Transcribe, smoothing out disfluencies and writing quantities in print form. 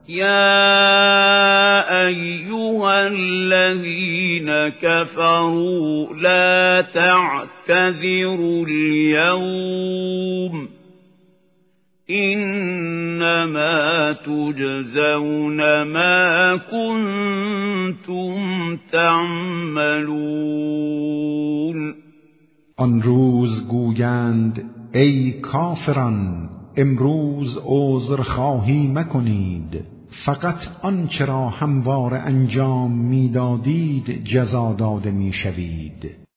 يا أيها الذين كفروا لا تعتذروا اليوم إنما تجزون ما كنتم تعملون. آن روز گویند ای کافران امروز عذرخواهی مکنید، فقط آنچه را همواره انجام میدادید جزا داده میشوید.